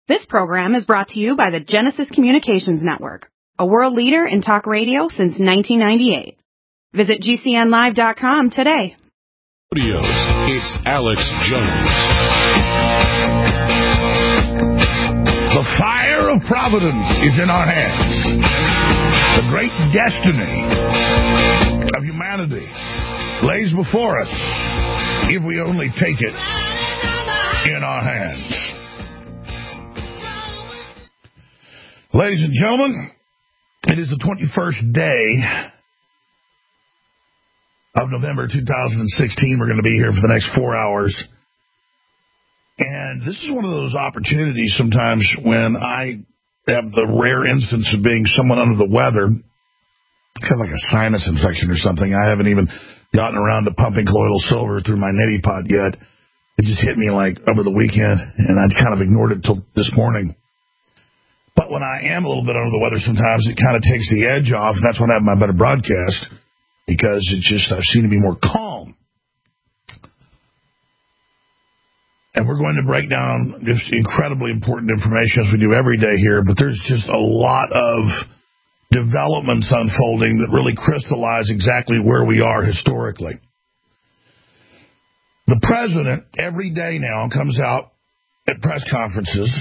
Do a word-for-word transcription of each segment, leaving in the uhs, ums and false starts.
This program is brought to you by the Genesis Communications Network, a world leader in talk radio since nineteen ninety-eight. Visit G C N live dot com today. Studios, it's Alex Jones. The fire of providence is in our hands. The great destiny of humanity lays before us if we only take it in our hands. Ladies and gentlemen, it is the twenty-first day of November two thousand sixteen. We're going to be here for the next four hours. And this is one of those opportunities sometimes when I have the rare instance of being somewhat under the weather, kind of like a sinus infection or something. I haven't even gotten around to pumping colloidal silver through my neti pot yet. It just hit me like over the weekend, and I kind of ignored it till this morning. But when I am a little bit under the weather sometimes, it kind of takes the edge off, and that's when I have my better broadcast, because it just, I seem to be more calm. And we're going to break down just incredibly important information as we do every day here, but there's just a lot of developments unfolding that really crystallize exactly where we are historically. The president, every day now, comes out at press conferences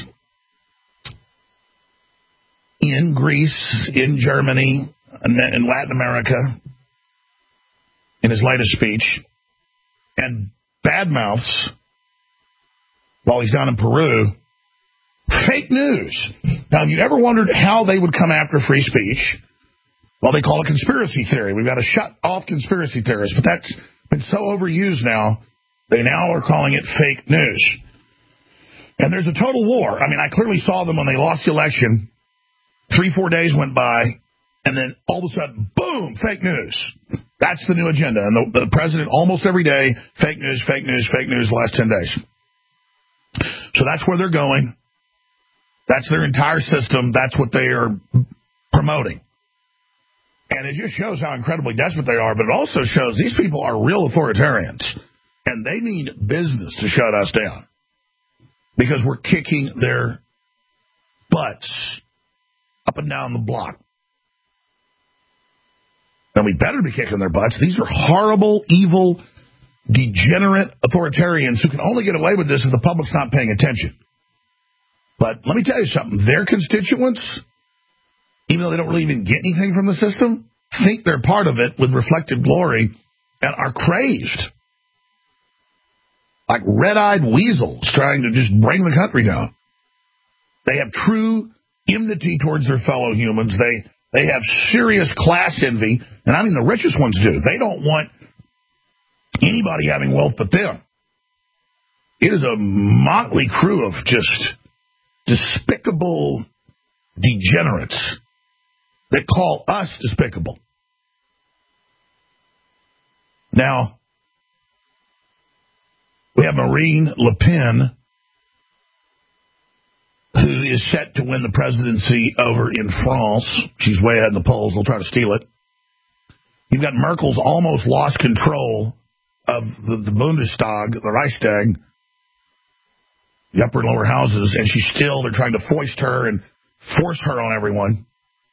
in Greece, in Germany, in Latin America, in his latest speech, and badmouths, while he's down in Peru, fake news. Now, have you ever wondered how they would come after free speech? Well, they call it conspiracy theory. We've got to shut off conspiracy theorists, but that's been so overused now, they now are calling it fake news. And there's a total war. I mean, I clearly saw them when they lost the election. Three, four days went by, and then all of a sudden, boom, fake news. That's the new agenda. And the, the president, almost every day, fake news, fake news, fake news the last ten days. So that's where they're going. That's their entire system. That's what they are promoting. And it just shows how incredibly desperate they are, but it also shows these people are real authoritarians. And they mean business to shut us down. Because we're kicking their butts up and down the block. And we better be kicking their butts. These are horrible, evil, degenerate authoritarians who can only get away with this if the public's not paying attention. But let me tell you something. Their constituents, even though they don't really even get anything from the system, think they're part of it with reflected glory and are crazed. Like red-eyed weasels trying to just bring the country down. They have true enmity towards their fellow humans. They they have serious class envy, and I mean the richest ones do. They don't want anybody having wealth but them. It is a motley crew of just despicable degenerates that call us despicable. Now, we have Marine Le Pen, who is set to win the presidency over in France. She's way ahead in the polls. They'll try to steal it. You've got Merkel's almost lost control of the, the Bundestag, the Reichstag, the upper and lower houses, and she's still, they're trying to foist her and force her on everyone.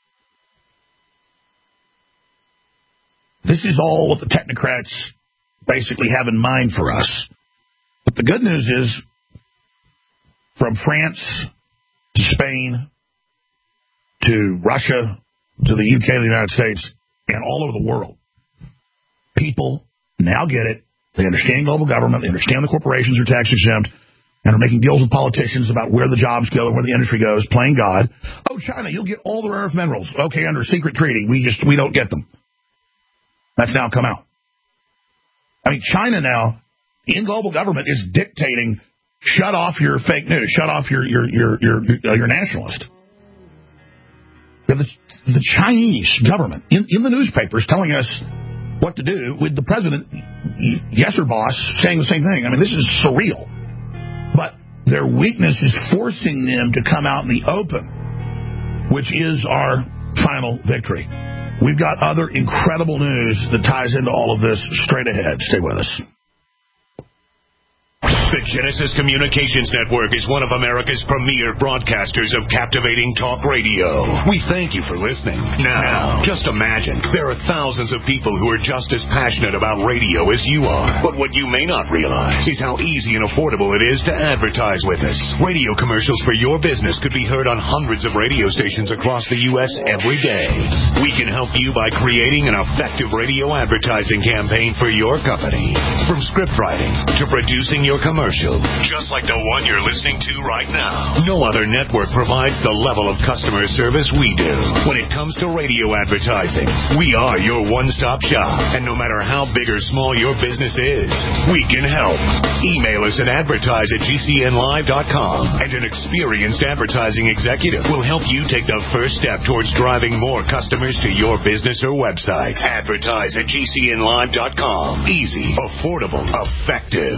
This is all what the technocrats basically have in mind for us. But the good news is, from France to Spain, to Russia, to the U K, the United States, and all over the world, people now get it. They understand global government. They understand the corporations are tax exempt and are making deals with politicians about where the jobs go and where the industry goes, playing God. Oh, China, you'll get all the rare earth minerals. Okay, under a secret treaty, we just we don't get them. That's now come out. I mean, China now, in global government, is dictating, shut off your fake news, shut off your your your your your, your nationalist. The, the Chinese government in, in the newspapers telling us what to do, with the president, Yesser boss, saying the same thing. I mean, this is surreal. But their weakness is forcing them to come out in the open, which is our final victory. We've got other incredible news that ties into all of this straight ahead. Stay with us. The Genesis Communications Network is one of America's premier broadcasters of captivating talk radio. We thank you for listening. Now, just imagine, there are thousands of people who are just as passionate about radio as you are. But what you may not realize is how easy and affordable it is to advertise with us. Radio commercials for your business could be heard on hundreds of radio stations across the U S every day. We can help you by creating an effective radio advertising campaign for your company. From script writing to producing your commercial, just like the one you're listening to right now. No other network provides the level of customer service we do. When it comes to radio advertising, we are your one-stop shop. And no matter how big or small your business is, we can help. Email us at advertise at G C N live dot com, and an experienced advertising executive will help you take the first step towards driving more customers to your business or website. Advertise at G C N live dot com. Easy, affordable, effective.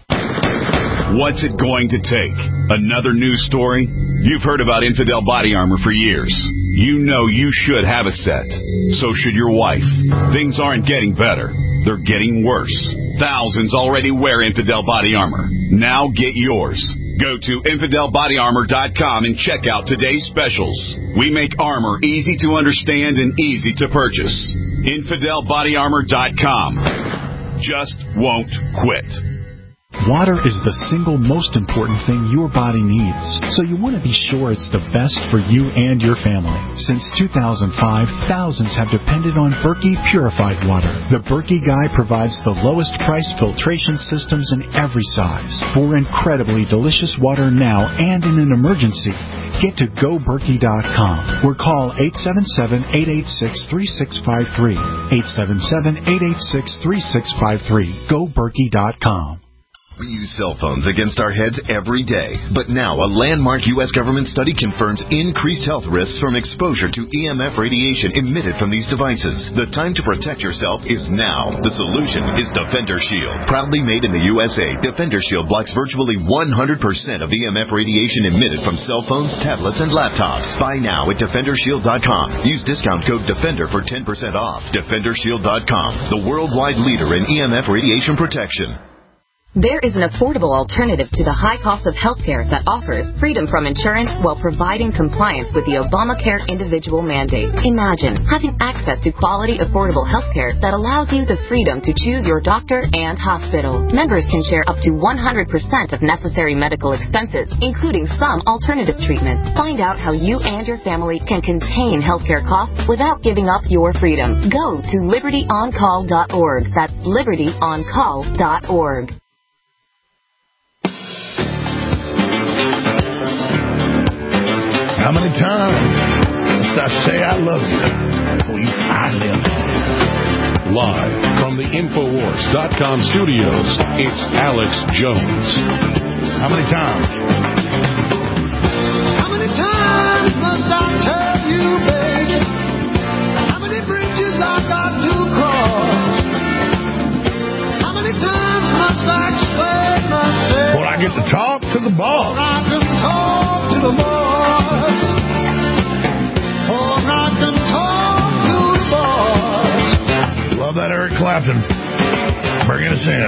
What's it going to take? Another news story? You've heard about Infidel Body Armor for years. You know you should have a set. So should your wife. Things aren't getting better. They're getting worse. Thousands already wear Infidel Body Armor. Now get yours. Go to infidel body armor dot com and check out today's specials. We make armor easy to understand and easy to purchase. infidel body armor dot com. Just won't quit. Water is the single most important thing your body needs, so you want to be sure it's the best for you and your family. Since two thousand five, thousands have depended on Berkey Purified Water. The Berkey Guy provides the lowest price filtration systems in every size. For incredibly delicious water now and in an emergency, get to go berkey dot com or call eight seven seven, eight eight six, three six five three. eight seven seven, eight eight six, three six five three. go berkey dot com. We use cell phones against our heads every day, but now a landmark U S government study confirms increased health risks from exposure to E M F radiation emitted from these devices. The time to protect yourself is now. The solution is Defender Shield. Proudly made in the U S A, Defender Shield blocks virtually one hundred percent of E M F radiation emitted from cell phones, tablets, and laptops. Buy now at defender shield dot com. Use discount code DEFENDER for ten percent off. defender shield dot com, the worldwide leader in E M F radiation protection. There is an affordable alternative to the high cost of healthcare that offers freedom from insurance while providing compliance with the Obamacare individual mandate. Imagine having access to quality, affordable healthcare that allows you the freedom to choose your doctor and hospital. Members can share up to one hundred percent of necessary medical expenses, including some alternative treatments. Find out how you and your family can contain healthcare costs without giving up your freedom. Go to liberty on call dot org. That's liberty on call dot org. How many times must I say I love you before you finally understand? Live from the Infowars dot com studios, it's Alex Jones. How many times? How many times must I tell you, baby? How many bridges I got to cross? How many times must I explain myself? Well, I get to talk to the boss. I can talk to the boss. Love that Eric Clapton. Bringing us in.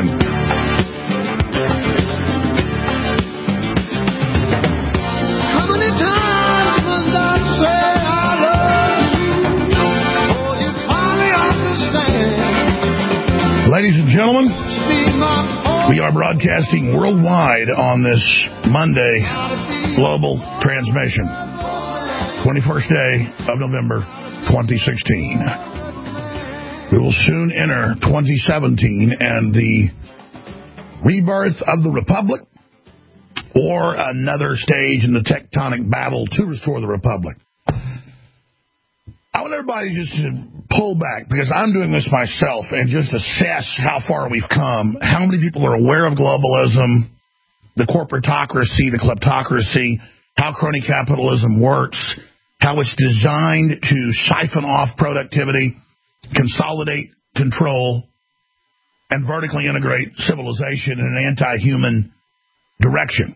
How many times must I say I love you before you finally understand? Ladies and gentlemen, we are broadcasting worldwide on this Monday global transmission. twenty-first day of November, twenty sixteen. We will soon enter twenty seventeen and the rebirth of the Republic, or another stage in the tectonic battle to restore the Republic. I want everybody just to pull back, because I'm doing this myself, and just assess how far we've come, how many people are aware of globalism, the corporatocracy, the kleptocracy, how crony capitalism works, how it's designed to siphon off productivity, consolidate control, and vertically integrate civilization in an anti-human direction.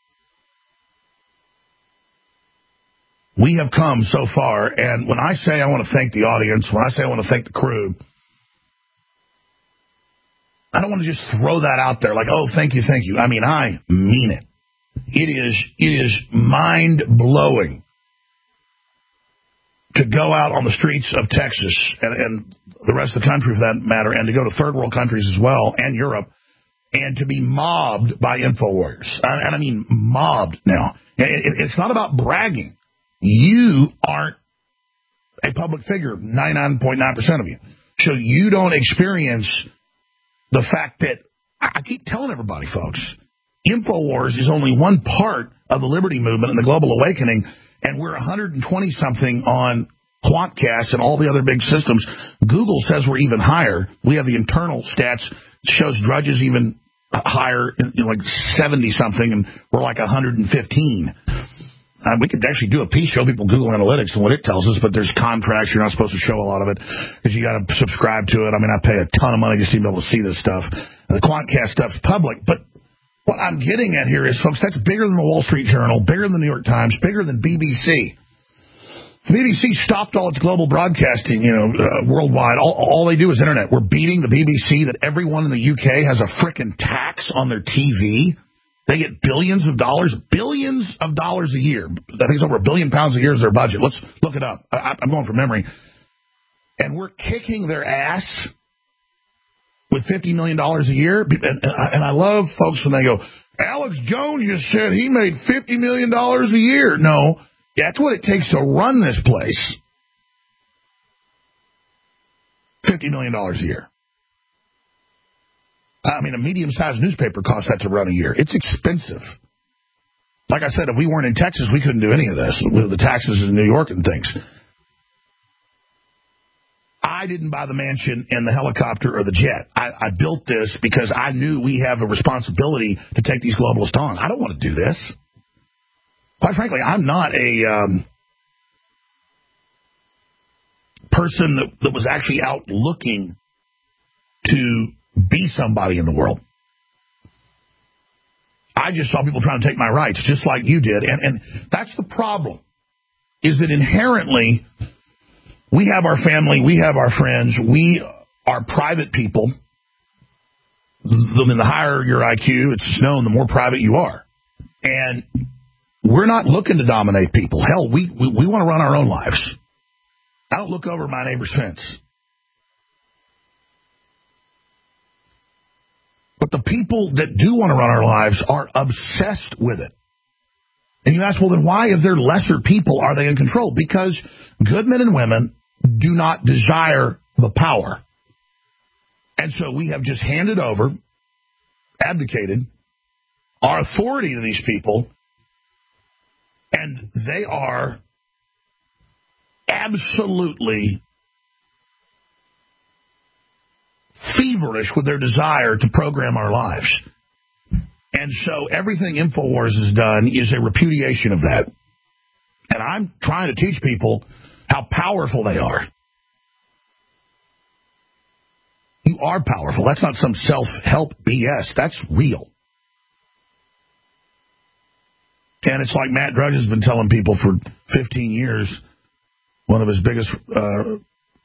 We have come so far, and when I say I want to thank the audience, when I say I want to thank the crew, I don't want to just throw that out there like, oh, thank you, thank you. I mean, I mean it. It is, it is mind-blowing to go out on the streets of Texas and, and the rest of the country, for that matter, and to go to third world countries as well, and Europe, and to be mobbed by InfoWarriors. And I mean mobbed now. It's not about bragging. You aren't a public figure, ninety-nine point nine percent of you. So you don't experience the fact that, I keep telling everybody, folks, InfoWars is only one part of the liberty movement and the global awakening, and we're one hundred twenty something on Quantcast and all the other big systems. Google says we're even higher. We have the internal stats, shows Drudge's even higher, you know, like seventy something, and we're like one hundred fifteen. Uh, we could actually do a piece, show people Google Analytics and what it tells us, but there's contracts. You're not supposed to show a lot of it because you got to subscribe to it. I mean, I pay a ton of money just to be able to see this stuff. The Quantcast stuff's public, but what I'm getting at here is, folks, that's bigger than the Wall Street Journal, bigger than the New York Times, bigger than B B C. The B B C stopped all its global broadcasting, you know, uh, worldwide. All, all they do is internet. We're beating the B B C that everyone in the U K has a frickin' tax on their T V. They get billions of dollars, billions of dollars a year. I think it's over a billion pounds a year is their budget. Let's look it up. I, I'm going from memory. And we're kicking their ass with fifty million dollars a year. And, and, I, and I love folks when they go, Alex Jones just said he made fifty million dollars a year. No, that's what it takes to run this place. fifty million dollars a year. I mean, a medium-sized newspaper costs that to run a year. It's expensive. Like I said, if we weren't in Texas, we couldn't do any of this with the taxes in New York and things. I didn't buy the mansion and the helicopter or the jet. I, I built this because I knew we have a responsibility to take these globalists on. I don't want to do this. Quite frankly, I'm not a um, person that, that was actually out looking to be somebody in the world. I just saw people trying to take my rights, just like you did. And, and that's the problem, is that inherently we have our family, we have our friends, we are private people. The, the higher your I Q, it's known, the more private you are. And we're not looking to dominate people. Hell, we, we, we want to run our own lives. I don't look over my neighbor's fence. But the people that do want to run our lives are obsessed with it. And you ask, well, then why, if they're lesser people, are they in control? Because good men and women do not desire the power. And so we have just handed over, abdicated, our authority to these people, and they are absolutely feverish with their desire to program our lives. And so everything InfoWars has done is a repudiation of that. And I'm trying to teach people how powerful they are. You are powerful. That's not some self-help B S. That's real. And it's like Matt Drudge has been telling people for fifteen years, one of his biggest uh,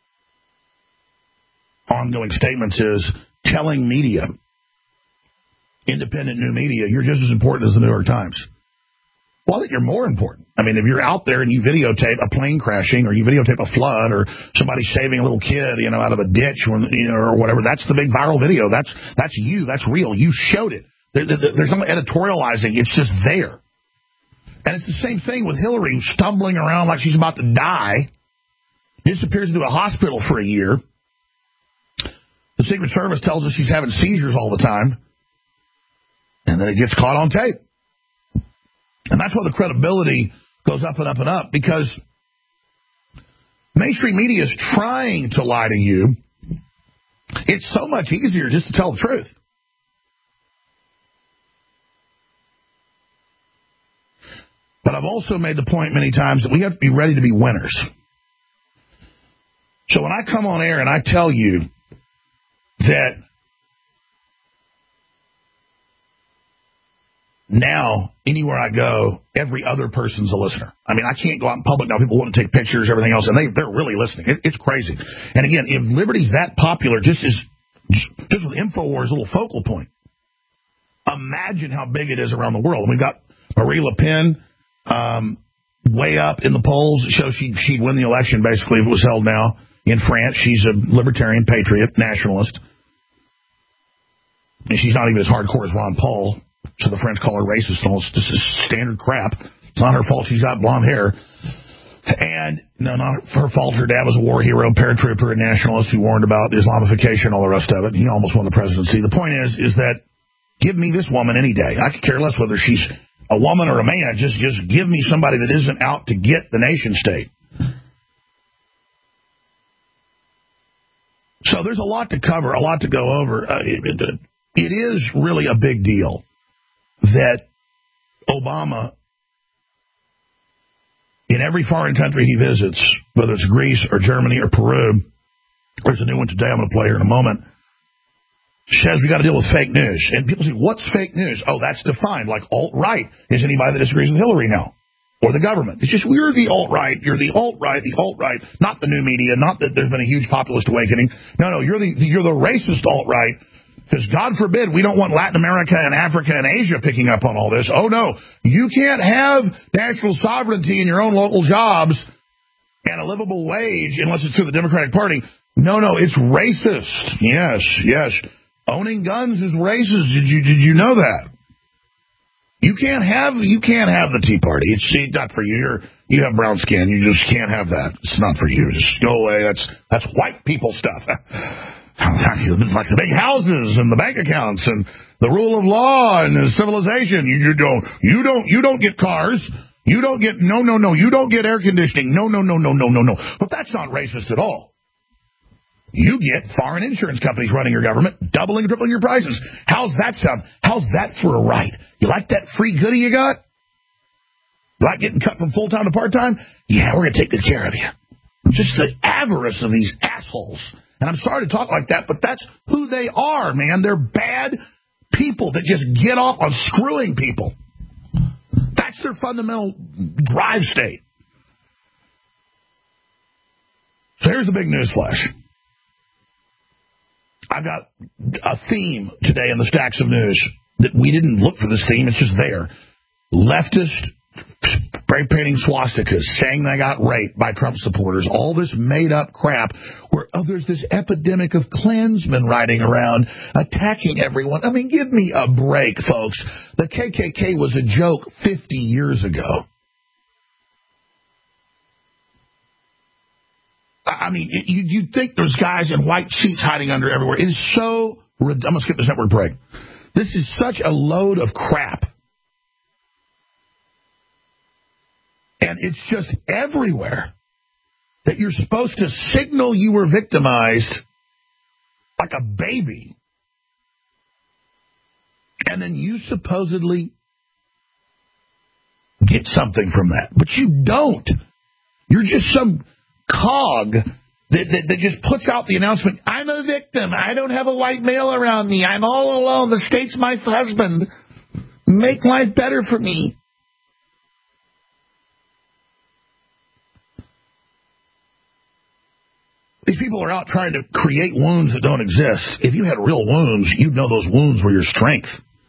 ongoing statements is telling media, independent new media, you're just as important as the New York Times. Well, I think you're more important. I mean, if you're out there and you videotape a plane crashing or you videotape a flood or somebody saving a little kid, you know, out of a ditch or, you know, or whatever, that's the big viral video. That's that's you. That's real. You showed it. There, there, there's no editorializing. It's just there. And it's the same thing with Hillary stumbling around like she's about to die, disappears into a hospital for a year. The Secret Service tells us she's having seizures all the time, and then it gets caught on tape. And that's why the credibility goes up and up and up, because mainstream media is trying to lie to you. It's so much easier just to tell the truth. But I've also made the point many times that we have to be ready to be winners. So when I come on air and I tell you that now, anywhere I go, every other person's a listener. I mean, I can't go out in public now. People want to take pictures, everything else, and they, they're really listening. It, it's crazy. And again, if Liberty's that popular, just as Just with InfoWars' little focal point. Imagine how big it is around the world. We've got Marie Le Pen um, way up in the polls. It shows she'd, she'd win the election, basically, if it was held now in France. She's a libertarian, patriot, nationalist. And she's not even as hardcore as Ron Paul, so the French call her racist. This is standard crap. It's not her fault she's got blonde hair. And, no, not her fault. Her dad was a war hero, paratrooper, and nationalist who warned about Islamification, all the rest of it. He almost won the presidency. The point is, is that give me this woman any day. I could care less whether she's a woman or a man. Just, just give me somebody that isn't out to get the nation state. So there's a lot to cover, a lot to go over. Uh, it, it, it is really a big deal that Obama, in every foreign country he visits, whether it's Greece or Germany or Peru, there's a new one today I'm going to play here in a moment, says we got to deal with fake news. And people say, what's fake news? Oh, that's defined. Like alt-right is anybody that disagrees with Hillary now. Or the government. It's just, we're the alt-right, you're the alt-right, the alt-right, not the new media, not that there's been a huge populist awakening. No, no, you're the you're the racist alt-right, because God forbid we don't want Latin America and Africa and Asia picking up on all this. Oh, no, you can't have national sovereignty in your own local jobs and a livable wage unless it's through the Democratic Party. No, no, it's racist. Yes, yes. Owning guns is racist. Did you did you know that? You can't have you can't have the Tea Party. It's not for you. You're, you have brown skin. You just can't have that. It's not for you. Just go away. That's that's white people stuff. It's like the big houses and the bank accounts and the rule of law and the civilization. You, you don't you don't you don't get cars. You don't get no no no. You don't get air conditioning. No no no no no no no. But that's not racist at all. You get foreign insurance companies running your government, doubling and tripling your prices. How's that sound? How's that for a right? You like that free goodie you got? You like getting cut from full-time to part-time? Yeah, we're going to take good care of you. Just the avarice of these assholes. And I'm sorry to talk like that, but that's who they are, man. They're bad people that just get off on screwing people. That's their fundamental drive state. So here's the big news flash. I've got a theme today in the stacks of news that we didn't look for this theme. It's just there. Leftist spray painting swastikas saying they got raped by Trump supporters. All this made up crap where oh, there's this epidemic of Klansmen riding around attacking everyone. I mean, give me a break, folks. The K K K was a joke fifty years ago. I mean, you, you'd think there's guys in white sheets hiding under everywhere. It is so... I'm going to skip this network break. This is such a load of crap. And it's just everywhere that you're supposed to signal you were victimized like a baby. And then you supposedly get something from that. But you don't. You're just some... cog that, that, that just puts out the announcement, I'm a victim. I don't have a white male around me. I'm all alone. The state's my husband. Make life better for me. These people are out trying to create wounds that don't exist. If you had real wounds, you'd know those wounds were your strength.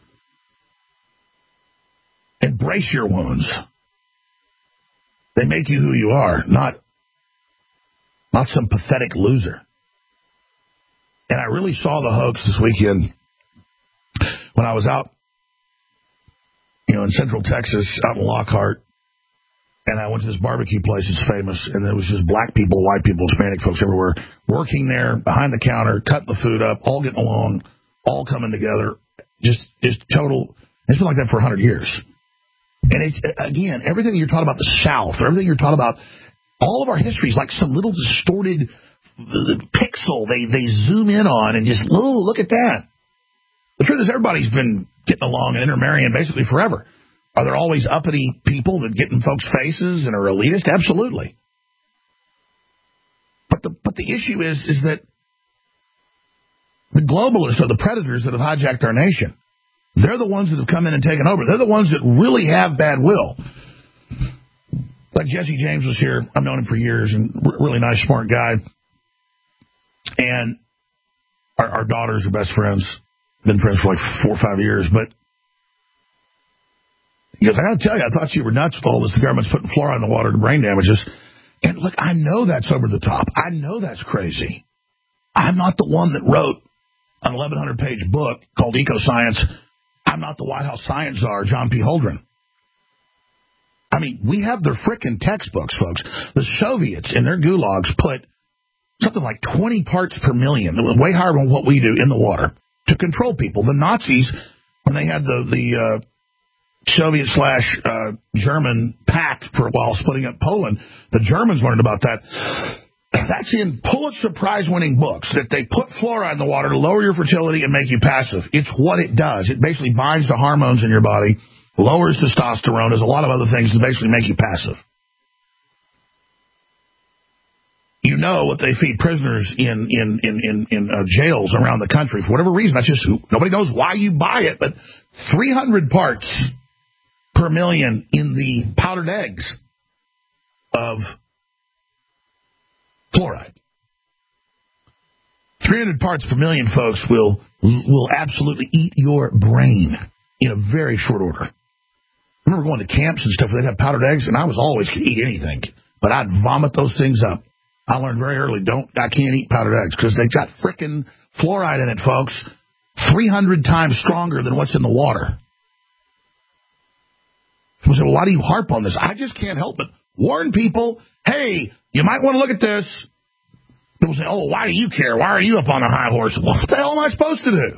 Embrace your wounds. They make you who you are, not Not some pathetic loser. And I really saw the hoax this weekend when I was out, you know, in Central Texas, out in Lockhart, and I went to this barbecue place. It's famous, and there was just black people, white people, Hispanic folks everywhere, working there behind the counter, cutting the food up, all getting along, all coming together. Just, just total. It's been like that for a hundred years. And it's again, everything you're taught about the South, or everything you're taught about. All of our history is like some little distorted pixel they, they zoom in on and just, oh, look at that. The truth is everybody's been getting along and intermarrying basically forever. Are there always uppity people that get in folks' faces and are elitist? Absolutely. But the but the issue is, is that the globalists are the predators that have hijacked our nation. They're the ones that have come in and taken over. They're the ones that really have bad will. Like Jesse James was here. I've known him for years, and really nice, smart guy. And Our, our daughters are best friends. Been friends for like four or five years, but he goes, I got to tell you, I thought you were nuts with all this. The government's putting fluoride in the water to brain damages. And look, I know that's over the top. I know that's crazy. I'm not the one that wrote an eleven hundred page book called Ecoscience. I'm not the White House science czar, John P. Holdren. I mean, we have their frickin' textbooks, folks. The Soviets in their gulags put something like twenty parts per million, way higher than what we do, in the water to control people. The Nazis, when they had the, the uh, Soviet slash uh, German pact for a while splitting up Poland, the Germans learned about that. That's in Pulitzer Prize-winning books, that they put fluoride in the water to lower your fertility and make you passive. It's what it does. It basically binds to hormones in your body, lowers testosterone, does a lot of other things to basically make you passive. You know what they feed prisoners in in in in, in uh, jails around the country for whatever reason. That's just nobody knows why you buy it, but three hundred parts per million in the powdered eggs of fluoride. three hundred parts per million, folks, will will absolutely eat your brain in a very short order. I remember going to camps and stuff where they'd have powdered eggs, and I was always could eat anything, but I'd vomit those things up. I learned very early, don't, I can't eat powdered eggs because they got frickin' fluoride in it, folks. three hundred times stronger than what's in the water. People say, well, why do you harp on this? I just can't help but warn people, hey, you might want to look at this. People say, oh, why do you care? Why are you up on a high horse? What the hell am I supposed to do?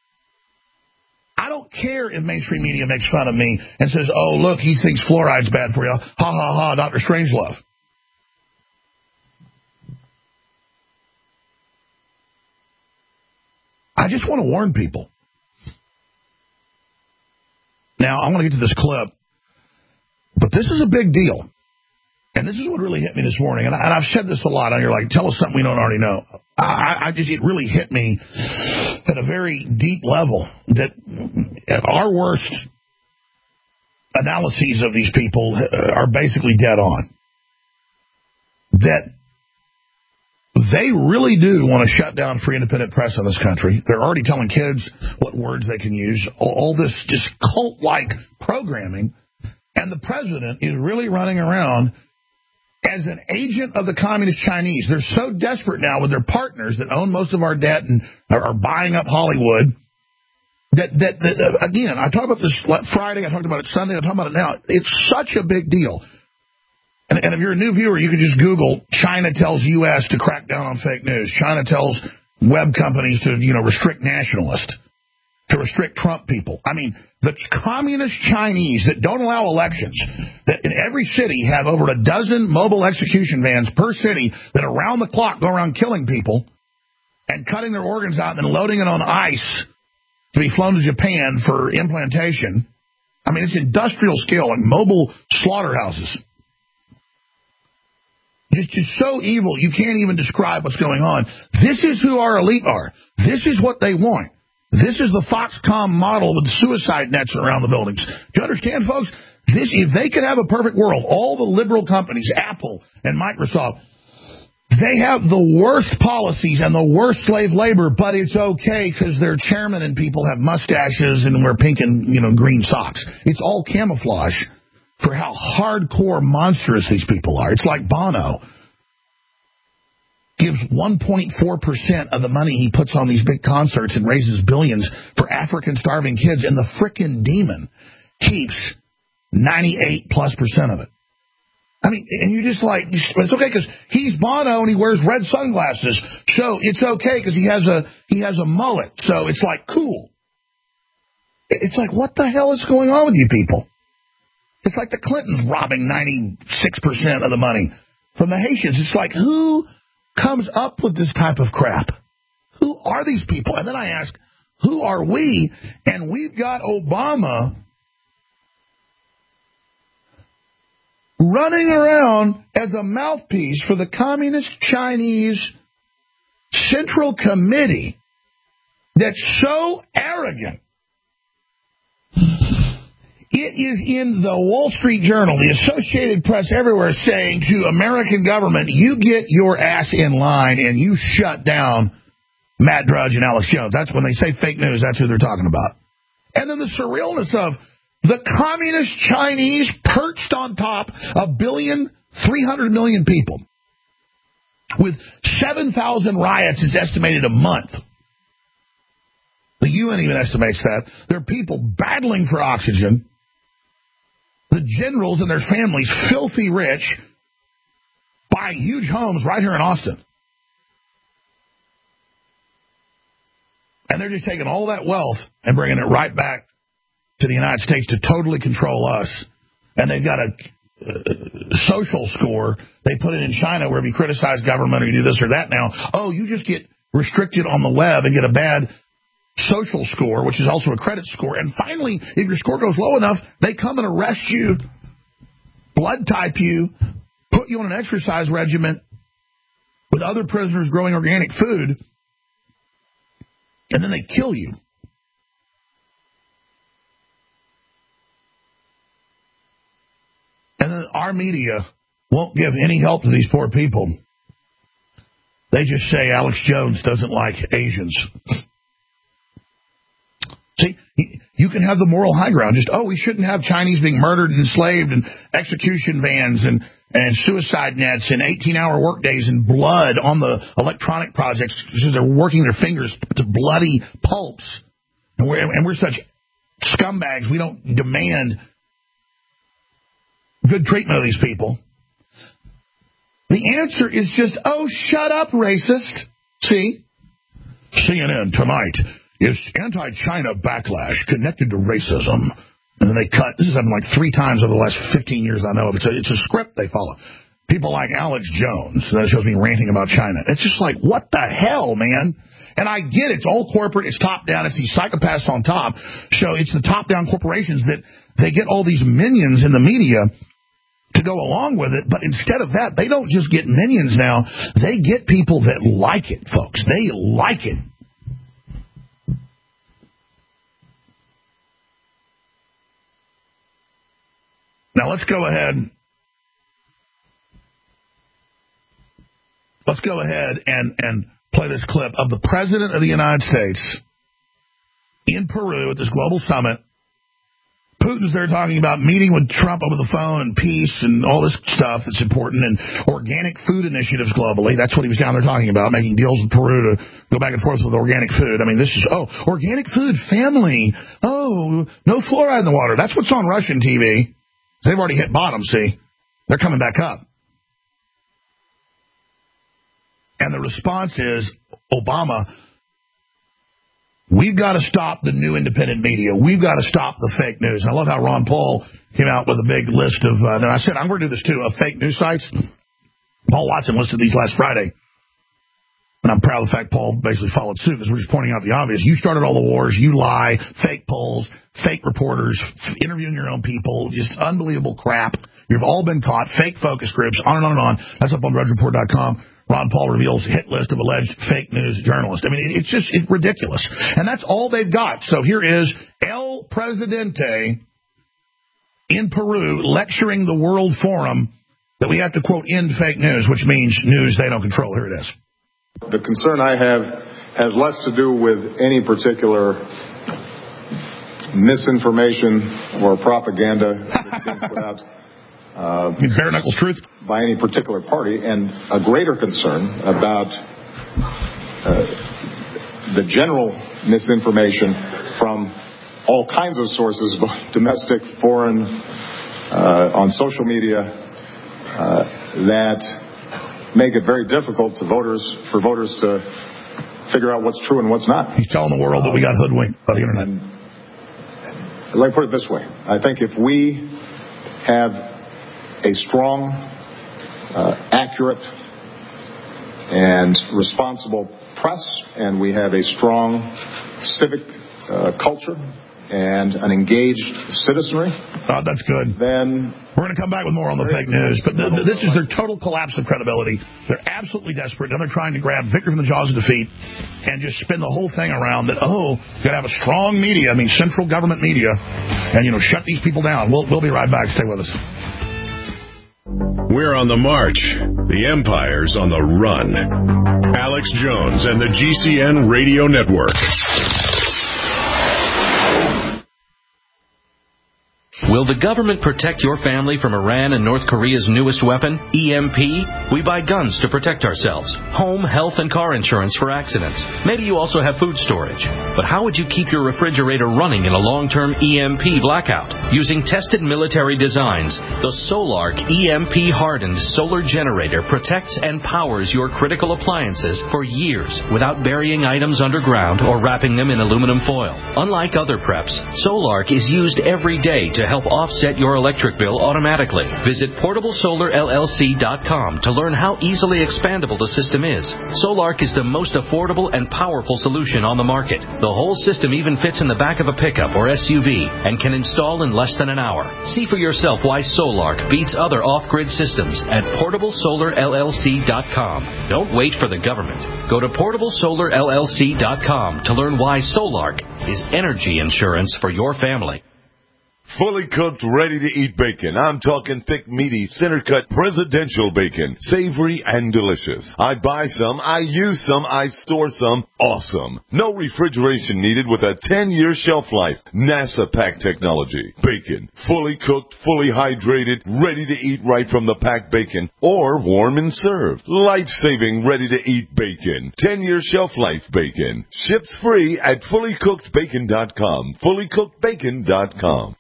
I don't care if mainstream media makes fun of me and says, oh, look, he thinks fluoride's bad for you. Ha, ha, ha, Doctor Strangelove. I just want to warn people. Now, I want to get to this clip, but this is a big deal. And this is what really hit me this morning. And, I, and I've said this a lot. And you're like, tell us something we don't already know. I, I just, it really hit me at a very deep level that at our worst analyses of these people are basically dead on. That they really do want to shut down free independent press in this country. They're already telling kids what words they can use. All, all this just cult-like programming. And the president is really running around as an agent of the communist Chinese. They're so desperate now with their partners that own most of our debt and are, are buying up Hollywood. That, that, that uh, again, I talked about this Friday. I talked about it Sunday. I talk about it now. It's such a big deal. And, and if you're a new viewer, you can just Google China tells U S to crack down on fake news. China tells web companies to, you know, restrict nationalists, to restrict Trump people. I mean, the communist Chinese that don't allow elections, that in every city have over a dozen mobile execution vans per city that around the clock go around killing people and cutting their organs out and then loading it on ice to be flown to Japan for implantation. I mean, it's industrial scale, like mobile slaughterhouses. It's just so evil, you can't even describe what's going on. This is who our elite are. This is what they want. This is the Foxconn model with suicide nets around the buildings. Do you understand, folks? This, if they could have a perfect world, all the liberal companies, Apple and Microsoft, they have the worst policies and the worst slave labor, but it's okay because their chairman and people have mustaches and wear pink and, you know, green socks. It's all camouflage for how hardcore monstrous these people are. It's like Bono gives one point four percent of the money he puts on these big concerts and raises billions for African starving kids, and the frickin' demon keeps ninety-eight plus percent of it. I mean, and you're just like, it's okay because he's Bono and he wears red sunglasses, so it's okay because he has a he has a mullet, so it's like cool. It's like, what the hell is going on with you people? It's like the Clintons robbing ninety-six percent of the money from the Haitians. It's like, who comes up with this type of crap? Who are these people? And then I ask, who are we? And we've got Obama running around as a mouthpiece for the Communist Chinese Central Committee that's so arrogant. It is in the Wall Street Journal, the Associated Press, everywhere saying to American government, you get your ass in line and you shut down Matt Drudge and Alex Jones. That's when they say fake news, that's who they're talking about. And then the surrealness of the communist Chinese perched on top a billion, three hundred million people with seven thousand riots is estimated a month. The U N even estimates that. There are people battling for oxygen. The generals and their families, filthy rich, buy huge homes right here in Austin. And they're just taking all that wealth and bringing it right back to the United States to totally control us. And they've got a uh, social score. They put it in China where if you criticize government or you do this or that now, oh, you just get restricted on the web and get a bad social score, which is also a credit score. And finally, if your score goes low enough, they come and arrest you, blood type you, put you on an exercise regimen with other prisoners growing organic food, and then they kill you. And then our media won't give any help to these poor people. They just say Alex Jones doesn't like Asians. See, you can have the moral high ground. Just, oh, we shouldn't have Chinese being murdered and enslaved and execution vans and, and suicide nets and eighteen-hour workdays and blood on the electronic projects because they're working their fingers to bloody pulps. And we're, and we're such scumbags, we don't demand good treatment of these people. The answer is just, oh, shut up, racist. See? C N N tonight. Is anti-China backlash connected to racism? And then they cut. This has happened like three times over the last fifteen years I know of. It's a, it's a script they follow. People like Alex Jones, that shows me ranting about China. It's just like, what the hell, man? And I get it. It's all corporate. It's top-down. It's these psychopaths on top. So it's the top-down corporations that they get all these minions in the media to go along with it. But instead of that, they don't just get minions now. They get people that like it, folks. They like it. Now, let's go ahead. Let's go ahead and, and play this clip of the President of the United States in Peru at this global summit. Putin's there talking about meeting with Trump over the phone and peace and all this stuff that's important and organic food initiatives globally. That's what he was down there talking about, making deals with Peru to go back and forth with organic food. I mean, this is, oh, organic food, family. Oh, no fluoride in the water. That's what's on Russian T V. They've already hit bottom, see? They're coming back up. And the response is, Obama, we've got to stop the new independent media. We've got to stop the fake news. And I love how Ron Paul came out with a big list of, uh, and I said, I'm going to do this too, of fake news sites. Paul Watson listed these last Friday. And I'm proud of the fact Paul basically followed suit because we're just pointing out the obvious. You started all the wars. You lie. Fake polls. Fake reporters. Interviewing your own people. Just unbelievable crap. You've all been caught. Fake focus groups. On and on and on. That's up on Drudge Report dot com. Ron Paul reveals hit list of alleged fake news journalists. I mean, it's just it's ridiculous. And that's all they've got. So here is El Presidente in Peru lecturing the World Forum that we have to, quote, end fake news, which means news they don't control. Here it is. The concern I have has less to do with any particular misinformation or propaganda that's being put out uh, bare knuckles truth by any particular party, and a greater concern about uh, the general misinformation from all kinds of sources, both domestic, foreign, uh, on social media, uh, that make it very difficult to voters for voters to figure out what's true and what's not. He's telling the world that we got hoodwinked by the internet. And let me put it this way. I think if we have a strong, uh, accurate, and responsible press, and we have a strong civic uh, culture and an engaged citizenry. Oh, that's good. Then we're going to come back with more on the fake news. But the, the, this is their total collapse of credibility. They're absolutely desperate. Now they're trying to grab victory from the jaws of defeat and just spin the whole thing around that, oh, you've got to have a strong media, I mean central government media, and, you know, shut these people down. We'll, we'll be right back. Stay with us. We're on the march. The empire's on the run. Alex Jones and the G C N Radio Network. Will the government protect your family from Iran and North Korea's newest weapon, E M P? We buy guns to protect ourselves, home, health, and car insurance for accidents. Maybe you also have food storage. But how would you keep your refrigerator running in a long-term E M P blackout? Using tested military designs, the Solark E M P-hardened solar generator protects and powers your critical appliances for years without burying items underground or wrapping them in aluminum foil. Unlike other preps, Solark is used every day to help offset your electric bill automatically. Visit portable solar L L C dot com to learn how easily expandable the system is. Solark is the most affordable and powerful solution on the market. The whole system even fits in the back of a pickup or S U V and can install in less than an hour. See for yourself why Solark beats other off-grid systems at portable solar L L C dot com. Don't wait for the government. Go to portable solar L L C dot com to learn why Solark is energy insurance for your family. Fully cooked, ready-to-eat bacon. I'm talking thick, meaty, center-cut presidential bacon. Savory and delicious. I buy some, I use some, I store some. Awesome. No refrigeration needed with a ten-year shelf life. NASA pack technology. Bacon. Fully cooked, fully hydrated, ready to eat right from the packed bacon. Or warm and served. Life-saving, ready-to-eat bacon. ten-year shelf life bacon. Ships free at fully cooked bacon dot com. fully cooked bacon dot com.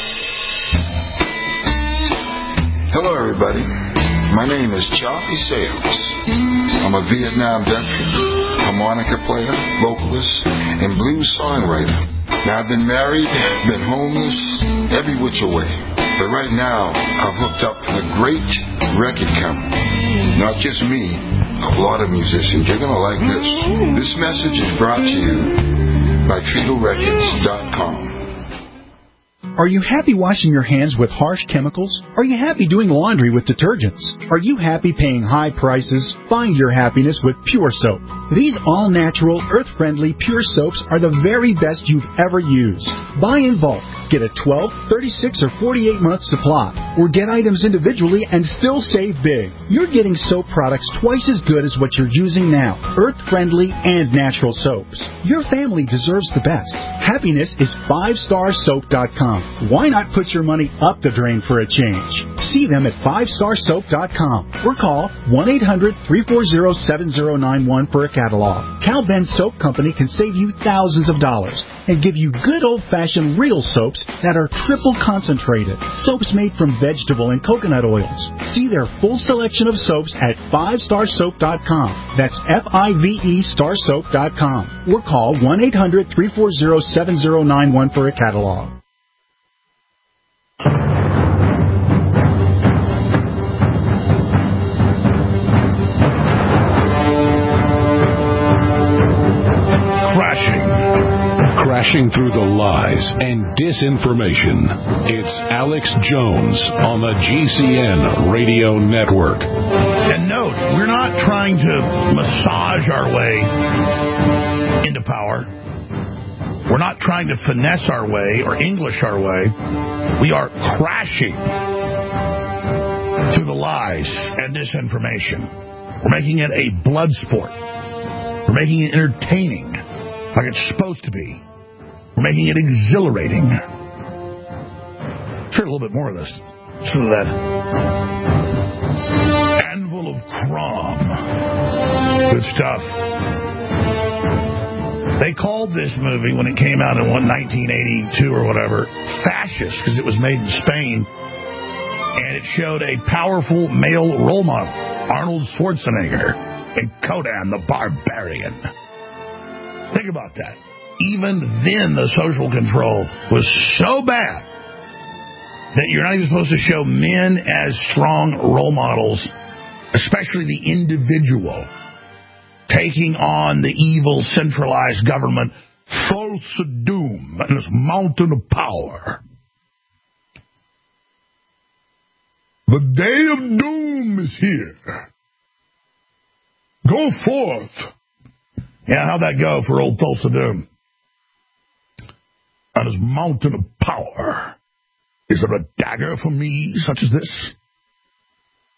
Hello, everybody. My name is Charlie Sales. I'm a Vietnam veteran, harmonica player, vocalist, and blues songwriter. Now, I've been married, been homeless, every which way. But right now, I've hooked up with a great record company. Not just me, a lot of musicians. You're going to like this. This message is brought to you by Fetal Records dot com. Are you happy washing your hands with harsh chemicals? Are you happy doing laundry with detergents? Are you happy paying high prices? Find your happiness with Pure Soap. These all-natural, earth-friendly Pure Soaps are the very best you've ever used. Buy in bulk. Get a twelve, thirty-six, or forty-eight month supply. Or get items individually and still save big. You're getting soap products twice as good as what you're using now. Earth-friendly and natural soaps. Your family deserves the best. Happiness is five star soap dot com. Why not put your money up the drain for a change? See them at five star soap dot com or call one eight hundred, three four zero, seven zero nine one for a catalog. Cal Ben Soap Company can save you thousands of dollars and give you good old-fashioned real soaps that are triple concentrated. Soaps made from vegetable and coconut oils. See their full selection of soaps at five star soap dot com. That's F I V E star soap dot com. Or call one eight hundred, three four zero, seven zero nine one for a catalog. Crashing through the lies and disinformation. It's Alex Jones on the G C N Radio Network. And note, we're not trying to massage our way into power. We're not trying to finesse our way or English our way. We are crashing through the lies and disinformation. We're making it a blood sport. We're making it entertaining, like it's supposed to be. We're making it exhilarating. Sure, a little bit more of this. So that anvil of Crom. Good stuff. They called this movie, when it came out in nineteen eighty-two or whatever, fascist, because it was made in Spain. And it showed a powerful male role model, Arnold Schwarzenegger, in Conan the Barbarian. Think about that. Even then, the social control was so bad that you're not even supposed to show men as strong role models, especially the individual, taking on the evil centralized government, false doom, and this mountain of power. The day of doom is here. Go forth. Yeah, how'd that go for old Tulsa Doom? On his mountain of power. Is there a dagger for me, such as this?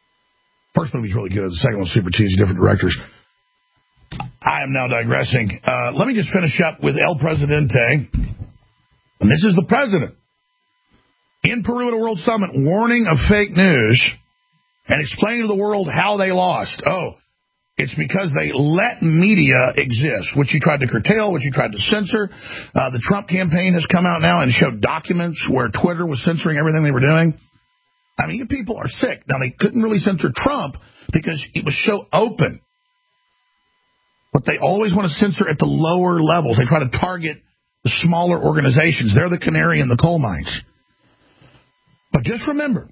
First movie's really good. The second one's super cheesy, different directors. I am now digressing. Uh, let me just finish up with El Presidente. And this is the president in Peru at a World Summit warning of fake news and explaining to the world how they lost. Oh, it's because they let media exist, which you tried to curtail, which you tried to censor. Uh, the Trump campaign has come out now and showed documents where Twitter was censoring everything they were doing. I mean, you people are sick. Now, they couldn't really censor Trump because it was so open. But they always want to censor at the lower levels. They try to target the smaller organizations. They're the canary in the coal mines. But just remember,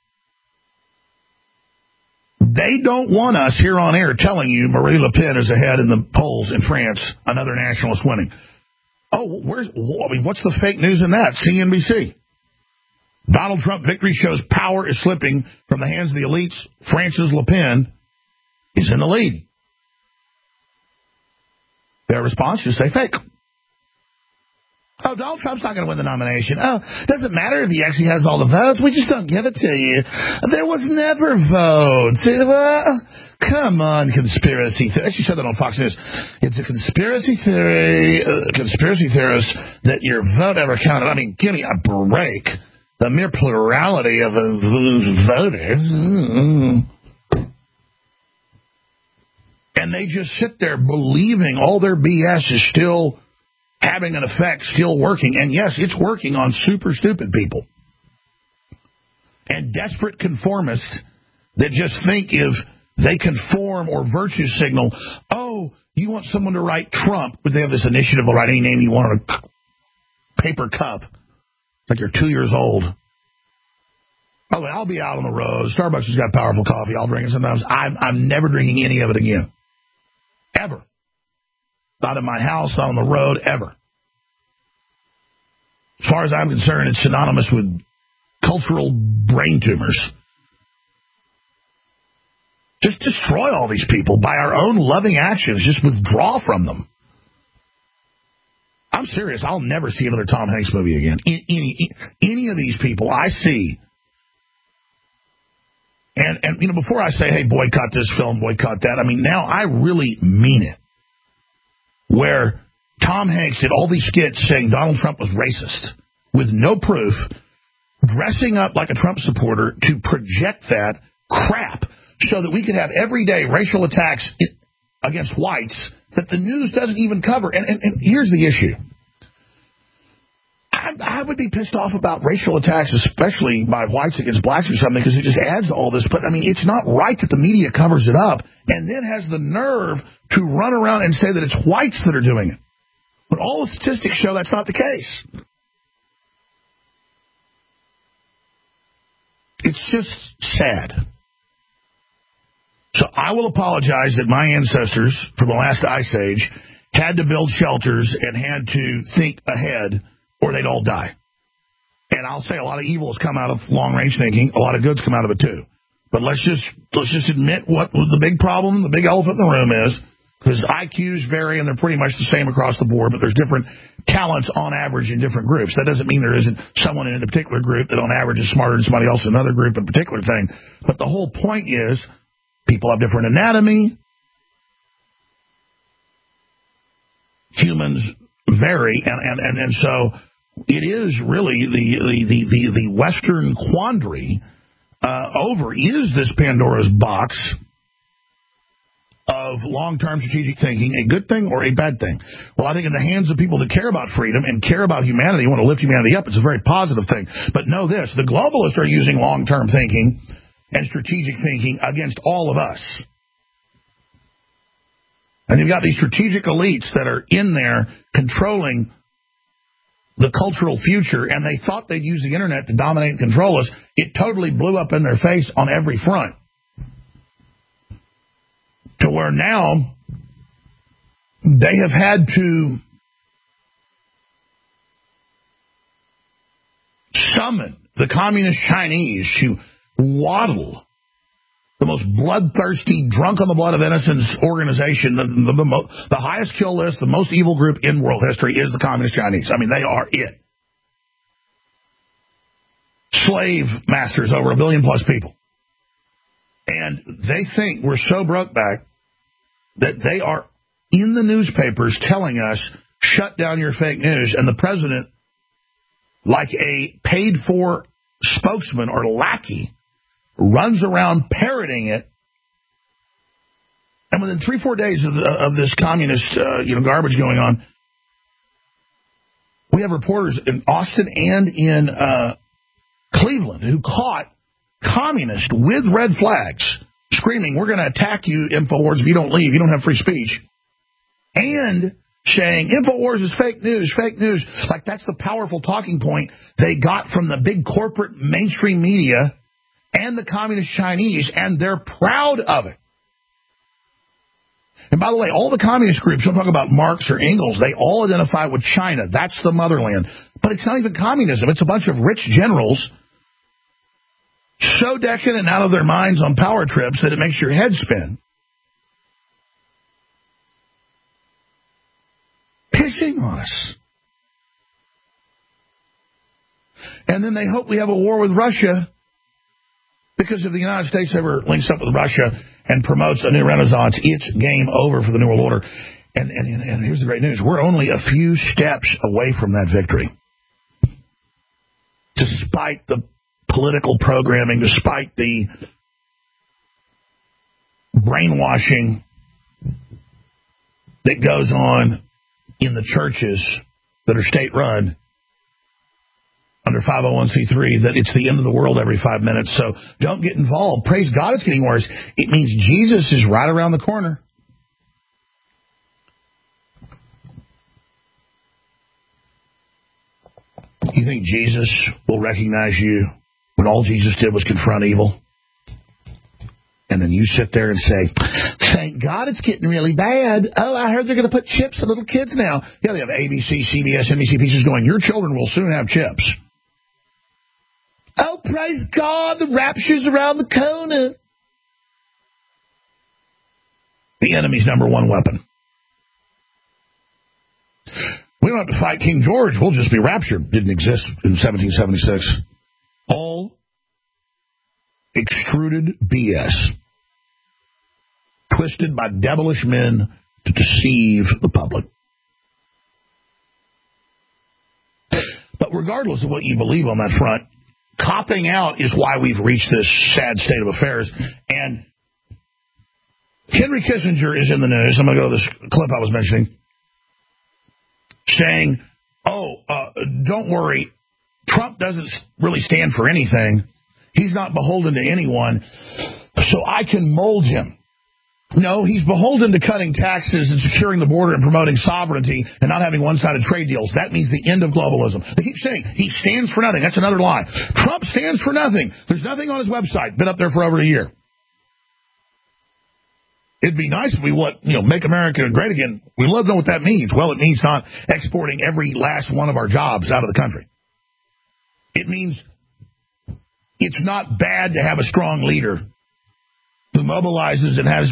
they don't want us here on air telling you Marine Le Pen is ahead in the polls in France, another nationalist winning. Oh, where's, I mean, what's the fake news in that? C N B C. Donald Trump victory shows power is slipping from the hands of the elites. France's Le Pen is in the lead. Their response is say fake. Oh, Donald Trump's not going to win the nomination. Oh, doesn't matter if he actually has all the votes. We just don't give it to you. There was never votes. Well, come on, conspiracy theory. She said that on Fox News. It's a conspiracy theory, uh, conspiracy theorist that your vote ever counted. I mean, give me a break. The mere plurality of uh, voters. Mm-hmm. And they just sit there believing all their B S is still having an effect, still working. And yes, it's working on super stupid people. And desperate conformists that just think if they conform or virtue signal, oh, you want someone to write Trump, but they have this initiative to write any name you want on a paper cup, like you're two years old. Oh, I'll be out on the road. Starbucks has got powerful coffee. I'll drink it sometimes. I'm, I'm never drinking any of it again. Ever. Not in my house, not on the road, ever. As far as I'm concerned, it's synonymous with cultural brain tumors. Just destroy all these people by our own loving actions. Just withdraw from them. I'm serious. I'll never see another Tom Hanks movie again. Any, any of these people I see. And, and, you know, before I say, hey, boycott this film, boycott that, I mean, now I really mean it. Where Tom Hanks did all these skits saying Donald Trump was racist with no proof, dressing up like a Trump supporter to project that crap so that we could have everyday racial attacks against whites that the news doesn't even cover. And, and, and here's the issue. I, I would be pissed off about racial attacks, especially by whites against blacks or something, because it just adds to all this. But, I mean, it's not right that the media covers it up and then has the nerve to run around and say that it's whites that are doing it. But all the statistics show that's not the case. It's just sad. So I will apologize that my ancestors from the last ice age had to build shelters and had to think ahead or they'd all die. And I'll say a lot of evil has come out of long-range thinking. A lot of good's come out of it, too. But let's just let's just admit what the big problem, the big elephant in the room is, because I Qs vary and they're pretty much the same across the board, but there's different talents on average in different groups. That doesn't mean there isn't someone in a particular group that on average is smarter than somebody else in another group in a particular thing. But the whole point is people have different anatomy. Humans vary, and, and, and, and so it is really the, the, the, the, the Western quandary uh, over, is this Pandora's box of long-term strategic thinking a good thing or a bad thing? Well, I think in the hands of people that care about freedom and care about humanity, want to lift humanity up, it's a very positive thing. But know this, the globalists are using long-term thinking and strategic thinking against all of us. And you've got these strategic elites that are in there controlling the cultural future, and they thought they'd use the internet to dominate and control us. It totally blew up in their face on every front. To where now they have had to summon the communist Chinese to waddle the most bloodthirsty, drunk on the blood of innocence organization, the, the, the, mo- the highest kill list, the most evil group in world history is the communist Chinese. I mean, they are it. Slave masters, over a billion plus people. And they think we're so broke back that they are in the newspapers telling us, shut down your fake news. And the president, like a paid-for spokesman or lackey, runs around parroting it. And within three, four days of, the, of this communist uh, you know, garbage going on, we have reporters in Austin and in uh, Cleveland who caught communists with red flags screaming, we're going to attack you, InfoWars, if you don't leave. You don't have free speech. And saying, InfoWars is fake news, fake news. Like that's the powerful talking point they got from the big corporate mainstream media and the communist Chinese, and they're proud of it. And by the way, all the communist groups, don't talk about Marx or Engels, they all identify with China. That's the motherland. But it's not even communism. It's a bunch of rich generals so decadent and out of their minds on power trips that it makes your head spin. Pissing on us. And then they hope we have a war with Russia, because if the United States ever links up with Russia and promotes a new renaissance, it's game over for the New World Order. And, and, and here's the great news. We're only a few steps away from that victory. Despite the political programming, despite the brainwashing that goes on in the churches that are state-run under five oh one c three, that it's the end of the world every five minutes. So don't get involved. Praise God, it's getting worse. It means Jesus is right around the corner. You think Jesus will recognize you when all Jesus did was confront evil? And then you sit there and say, thank God it's getting really bad. Oh, I heard they're going to put chips in little kids now. Yeah, they have A B C, C B S, N B C pieces going, your children will soon have chips. Oh, praise God, the rapture's around the corner. The enemy's number one weapon. We don't have to fight King George. We'll just be raptured. Didn't exist in seventeen seventy-six. All extruded B S. Twisted by devilish men to deceive the public. But regardless of what you believe on that front, copping out is why we've reached this sad state of affairs. And Henry Kissinger is in the news. I'm going to go to this clip I was mentioning, saying, oh, uh, don't worry, Trump doesn't really stand for anything. He's not beholden to anyone, so I can mold him. No, he's beholden to cutting taxes and securing the border and promoting sovereignty and not having one-sided trade deals. That means the end of globalism. They keep saying he stands for nothing. That's another lie. Trump stands for nothing. There's nothing on his website. Been up there for over a year. It'd be nice if we would, you know, make America great again. We love to know what that means. Well, it means not exporting every last one of our jobs out of the country. It means it's not bad to have a strong leader who mobilizes and has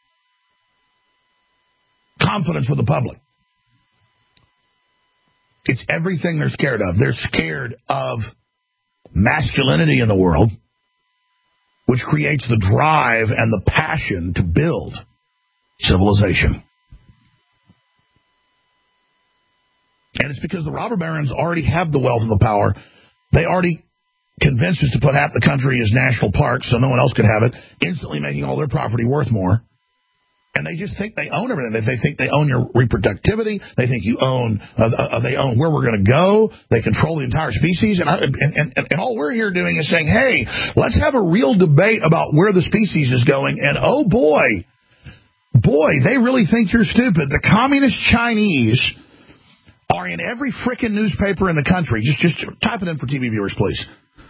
confidence with the public. It's everything they're scared of. They're scared of masculinity in the world, which creates the drive and the passion to build civilization. And it's because the robber barons already have the wealth and the power. They already convinced us to put half the country as national parks so no one else could have it, instantly making all their property worth more. And they just think they own everything. They think they own your reproductivity. They think you own, uh, uh, they own where we're going to go. They control the entire species. And, I, and, and, and all we're here doing is saying, hey, let's have a real debate about where the species is going. And oh boy, boy, they really think you're stupid. The communist Chinese are in every frickin' newspaper in the country. Just, just type it in for T V viewers, please.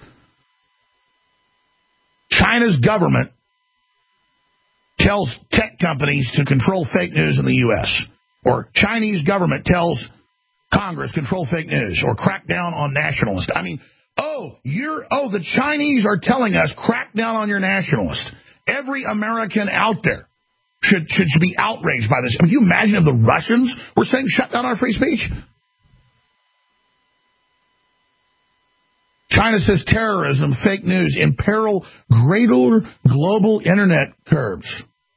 China's government tells tech companies to control fake news in the U S Or Chinese government tells Congress control fake news or crack down on nationalists. I mean, oh, you're oh, the Chinese are telling us crack down on your nationalists. Every American out there should should, should be outraged by this. I mean, can you imagine if the Russians were saying shut down our free speech? China says terrorism, fake news, imperil greater global internet curbs.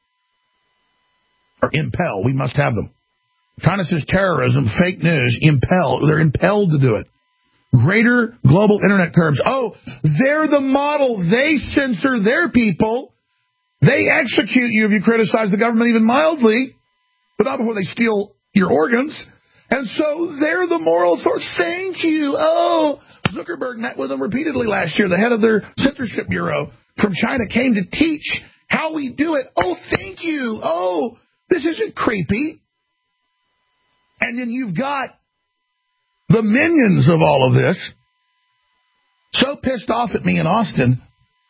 Or impel, we must have them. China says terrorism, fake news, impel, they're impelled to do it. Greater global internet curbs. Oh, they're the model. They censor their people. They execute you if you criticize the government even mildly, but not before they steal your organs. And so they're the moral source. Thank you. Oh, Zuckerberg met with them repeatedly last year. The head of their censorship bureau from China came to teach how we do it. Oh, thank you. Oh, this isn't creepy. And then you've got the minions of all of this so pissed off at me in Austin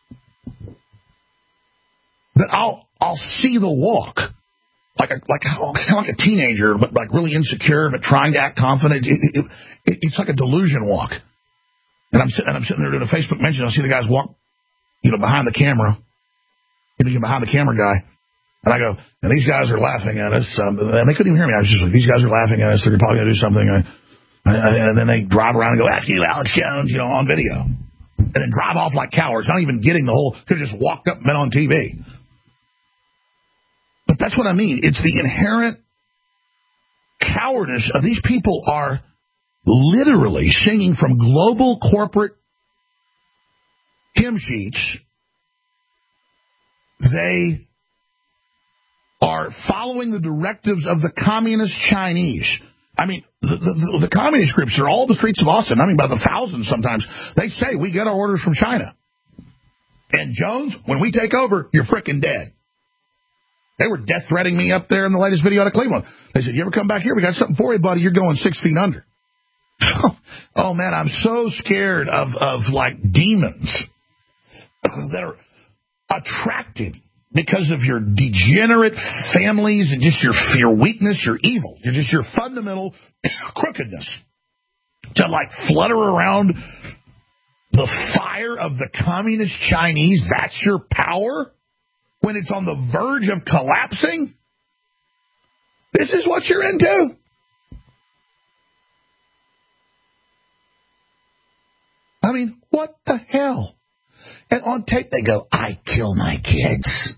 that I'll I'll see the walk. Like a, like, kind of like a teenager, but like really insecure, but trying to act confident. It, it, it, it's like a delusion walk. And I'm, and I'm sitting there doing a Facebook mention. I see the guys walk, you know, behind the camera, you know, behind the camera guy. And I go, and these guys are laughing at us. Um, and they couldn't even hear me. I was just like, these guys are laughing at us. They're probably going to do something. I, I, and then they drive around and go, after you, Alex Jones, you know, on video. And then drive off like cowards, not even getting the whole, could have just walked up and been on T V. But that's what I mean. It's the inherent cowardice of these people are literally singing from global corporate hymn sheets. They are following the directives of the communist Chinese. I mean, the, the, the communist groups are all the streets of Austin. I mean, by the thousands sometimes. They say, we get our orders from China. And Jones, when we take over, you're frickin' dead. They were death threatening me up there in the latest video out of Cleveland. They said, you ever come back here? We got something for you, buddy. You're going six feet under. Oh, man, I'm so scared of, of like, demons that are attracted because of your degenerate families and just your, your weakness, your evil. You're just your fundamental crookedness to, like, flutter around the fire of the communist Chinese. That's your power? When it's on the verge of collapsing? This is what you're into. I mean, what the hell? And on tape they go, I kill my kids.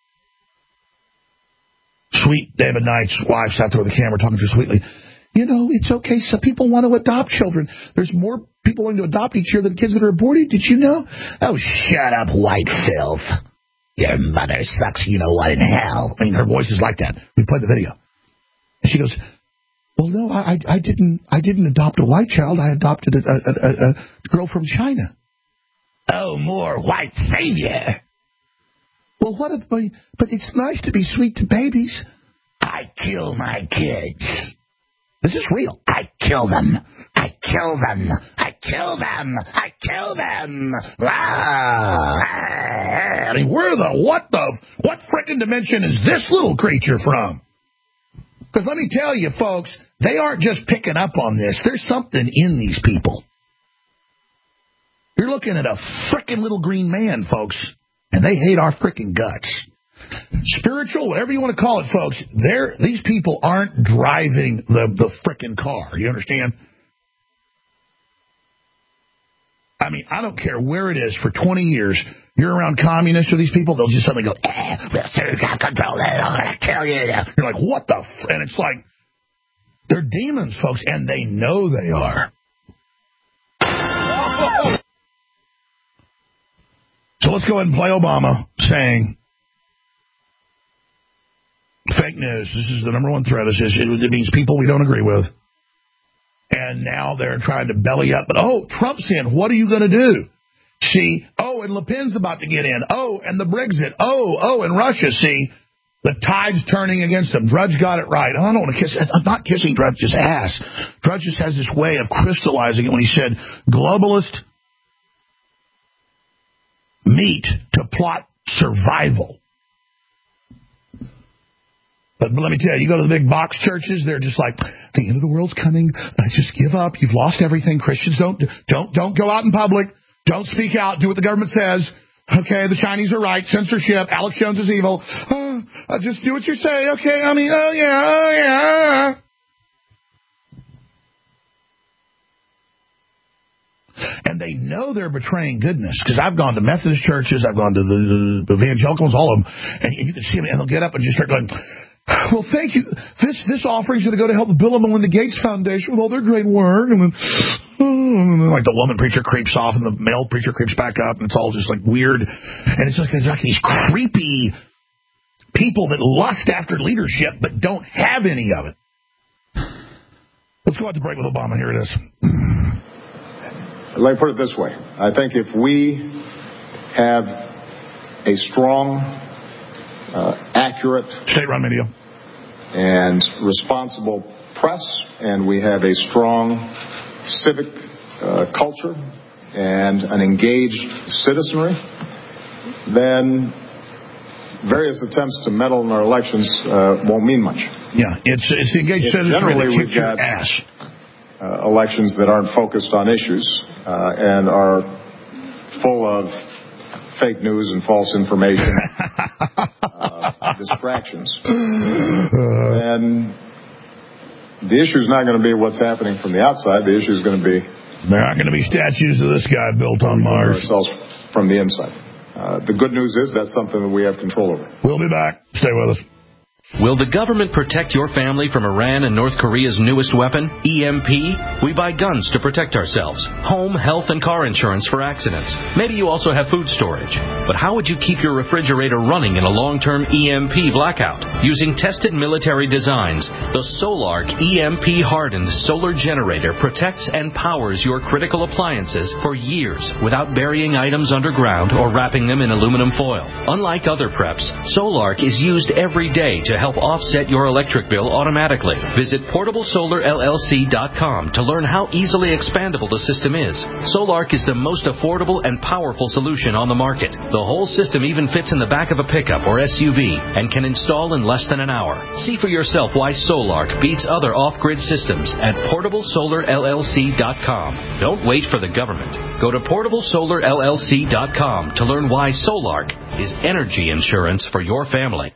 Sweet David Knight's wife sat there with the camera talking to her sweetly. You know, it's okay. Some people want to adopt children. There's more people wanting to adopt each year than kids that are aborted. Did you know? Oh, shut up, white filth. Your mother sucks, you know what, in hell. I mean, her voice is like that. We played the video. And she goes, well, no, I, I didn't I didn't adopt a white child. I adopted a, a, a, a girl from China. Oh, more white savior. Well, what if, but it's nice to be sweet to babies. I kill my kids. This is real. I kill them. I kill them. I kill them. I kill them. Ah. I mean, where the, what the, what frickin' dimension is this little creature from? Because let me tell you, folks, they aren't just picking up on this. There's something in these people. You're looking at a frickin' little green man, folks, and they hate our frickin' guts. Spiritual, whatever you want to call it, folks, they're, these people aren't driving the, the frickin' car. You understand? I mean, I don't care where it is. For twenty years, you're around communists or these people, they'll just suddenly go, eh, we'll got control it, I'm going to kill you. You're like, what the f-? And it's like, they're demons, folks, and they know they are. So let's go ahead and play Obama saying, fake news. This is the number one threat. It, it means people we don't agree with. And now they're trying to belly up. But, oh, Trump's in. What are you going to do? See, oh, and Le Pen's about to get in. Oh, and the Brexit. Oh, oh, and Russia. See, the tide's turning against them. Drudge got it right. I don't want to kiss. I'm not kissing Drudge's ass. Drudge just has this way of crystallizing it when he said globalist meet to plot survival. But let me tell you, you go to the big box churches, they're just like, the end of the world's coming. Uh, just give up. You've lost everything. Christians don't don't don't go out in public. Don't speak out. Do what the government says. Okay, the Chinese are right. Censorship. Alex Jones is evil. Oh, uh, just do what you say. Okay, I mean, oh yeah, oh yeah. And they know they're betraying goodness, because I've gone to Methodist churches, I've gone to the, the evangelicals, all of them, and you can see them, and they'll get up and just start going, well, thank you. This this offering is going to go to help the Bill and Melinda Gates Foundation with all their great work. And then, and then, like, the woman preacher creeps off, and the male preacher creeps back up, and it's all just, like, weird. And it's like, there's like these creepy people that lust after leadership but don't have any of it. Let's go out to break with Obama. Here it is. Let me put it this way. I think if we have a strong, uh, accurate, state-run media, and responsible press, and we have a strong civic uh, culture and an engaged citizenry, then various attempts to meddle in our elections uh, won't mean much. Yeah, it's it's the engaged If citizenry that we've kicks your got ass. Uh, elections that aren't focused on issues uh, and are full of fake news and false information, uh, distractions, and the issue is not going to be what's happening from the outside. The issue is going to be there aren't going to be statues of this guy built on Mars. Ourselves from the inside. Uh, the good news is that's something that we have control over. We'll be back. Stay with us. Will the government protect your family from Iran and North Korea's newest weapon, E M P? We buy guns to protect ourselves, home, health, and car insurance for accidents. Maybe you also have food storage. But how would you keep your refrigerator running in a long-term E M P blackout? Using tested military designs, the Solark E M P-hardened solar generator protects and powers your critical appliances for years without burying items underground or wrapping them in aluminum foil. Unlike other preps, Solark is used every day to help offset your electric bill automatically. Visit portable solar L L C dot com to learn how easily expandable the system is. Solark is the most affordable and powerful solution on the market. The whole system even fits in the back of a pickup or S U V and can install in less than an hour. See for yourself why Solark beats other off-grid systems at portable solar L L C dot com. Don't wait for the government. Go to portable solar L L C dot com to learn why Solark is energy insurance for your family.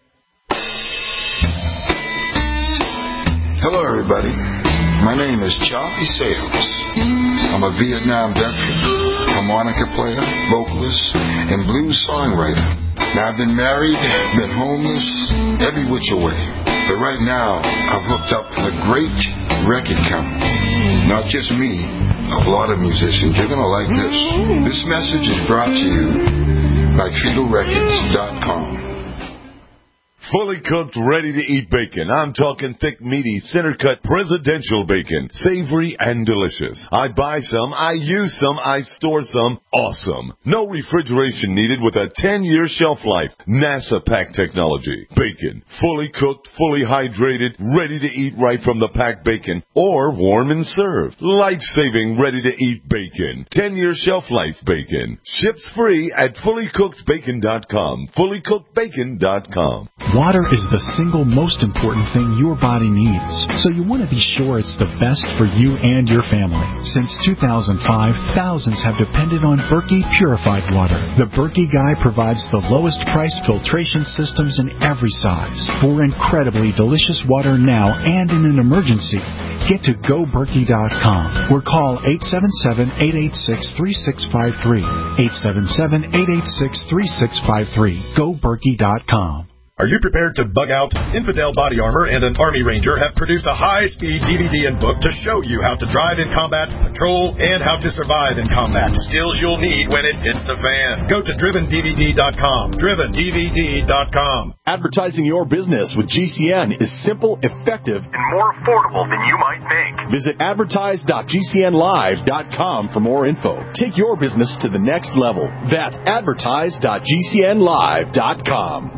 Hello, everybody. My name is Charlie Sales. I'm a Vietnam veteran, harmonica player, vocalist, and blues songwriter. Now, I've been married, been homeless, every which way. But right now, I've hooked up with a great record company. Not just me, a lot of musicians. You're going to like this. This message is brought to you by Fetal Records dot com. Fully cooked, ready-to-eat bacon. I'm talking thick, meaty, center-cut presidential bacon. Savory and delicious. I buy some, I use some, I store some. Awesome. No refrigeration needed with a ten-year shelf life. NASA pack technology. Bacon. Fully cooked, fully hydrated, ready to eat right from the packed bacon. Or warm and served. Life-saving, ready-to-eat bacon. ten-year shelf life bacon. Ships free at fully cooked bacon dot com. fully cooked bacon dot com. Water is the single most important thing your body needs, so you want to be sure it's the best for you and your family. Since two thousand five, thousands have depended on Berkey purified water. The Berkey Guy provides the lowest price filtration systems in every size. For incredibly delicious water now and in an emergency, get to go berkey dot com or call eight seven seven, eight eight six, three six five three. eight seven seven, eight eight six, three six five three. go berkey dot com. Are you prepared to bug out? Infidel Body Armor and an Army Ranger have produced a high-speed D V D and book to show you how to drive in combat, patrol, and how to survive in combat. Skills you'll need when it hits the fan. Go to driven D V D dot com. driven D V D dot com. Advertising your business with G C N is simple, effective, and more affordable than you might think. Visit advertise dot G C N live dot com for more info. Take your business to the next level. That's advertise dot G C N live dot com.